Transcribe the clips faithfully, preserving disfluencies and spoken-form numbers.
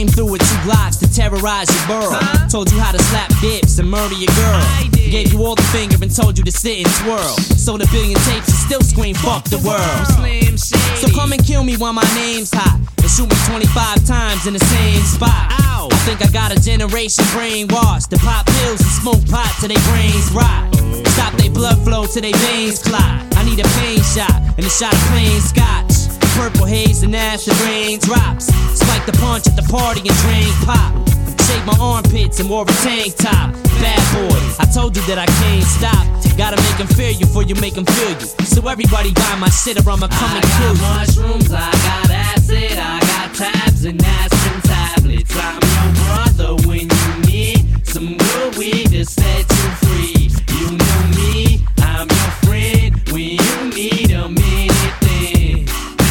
came through with two blocks to terrorize your borough. Huh? Told you how to slap dips and murder your girl. Gave you all the finger and told you to sit and twirl. Sold a billion tapes and still scream fuck the world. Slim Shady. So come and kill me while my name's hot, and shoot me twenty-five times in the same spot. Ow. I think I got a generation brainwashed to pop pills and smoke pot till they brains rot. Stop they blood flow till they veins clot. I need a pain shot and a shot of plain scotch. Purple haze and acid raindrops. Spike the punch at the party and drain pop. Shake my armpits and wore a tank top. Bad boy, I told you that I can't stop. Gotta make them fear you before you make them feel you. So everybody buy my shit or I'ma come I and kill you. got mushrooms, I got acid, I got tabs and aspirin tablets. I'm your brother when you need some good weed to set you free. You know me, I'm your friend when you need a minute then.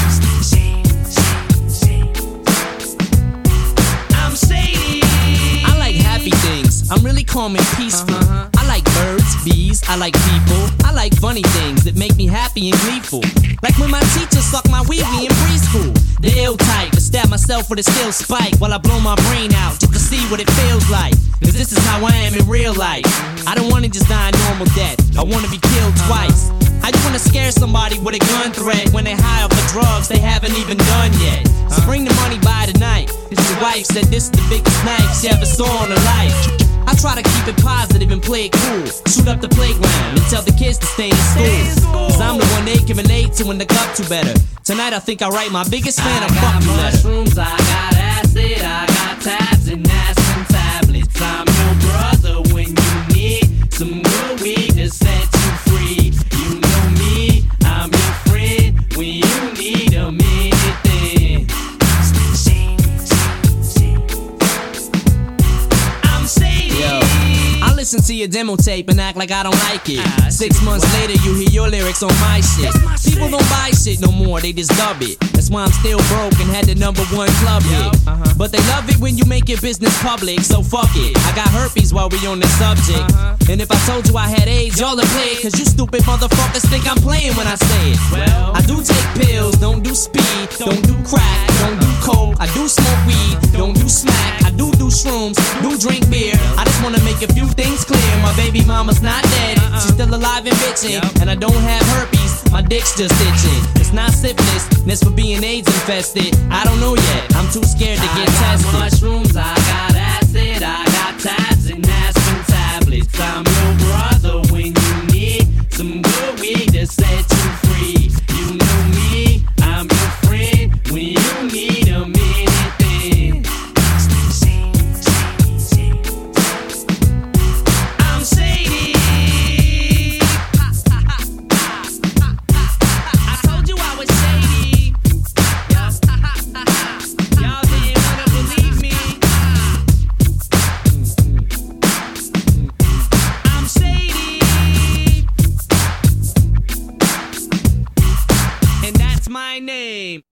I'm shady. I like happy things, I'm really calm and peaceful. Uh-huh. I like birds, bees, I like people. I like funny things that make me happy and gleeful. Like when my teacher sucked my wee-wee in preschool. The ill type to stab myself with a steel spike while I blow my brain out just to see what it feels like. Cause this is how I am in real life. I don't wanna just die a normal death, I wanna be killed twice. I just wanna scare somebody with a gun threat when they high off the drugs they haven't even done yet. So bring the money by tonight. Your wife said this is the biggest night she ever saw in her life. I try to keep it positive and play it cool. Shoot up the playground and tell the kids to stay in school. Cause I'm the one they can relate to and look up to better. Tonight I think I write my biggest fan a fuck you letter. Mushrooms, I got acid, I got tabs and aspirin tablets. I'm your brother when you need some good weed to set you free. You know me, I'm your friend when you need a minute then. I'm shady. Yo, I listen to your demo tape and act like I don't like it. Ah, Six months wow. later, you hear your lyrics on my shit. That's my People shit. don't buy shit no more, they just dub it. That's why I'm still broke and had the number one club Yo, hit. uh-huh. But they love it when you make your business public, so fuck it. I got herpes while we on the subject. Uh-huh. And if I told you I had AIDS, y'all would play it. Cause you stupid motherfuckers think I'm playing when I say it. Well, I do take pills, don't do speed, don't do crack, don't do coke. I do smoke weed, don't do smack. I do do shrooms, do drink beer. I just wanna make a few things clear. My baby mama's not dead, she's still alive and bitching. And I don't have herpes, my dick's just itching. It's not syphilis, it's for being AIDS infested. I don't know yet, I'm too scared to get I got tested. mushrooms, I got acid, I got tabs and aspirin tablets. I'm your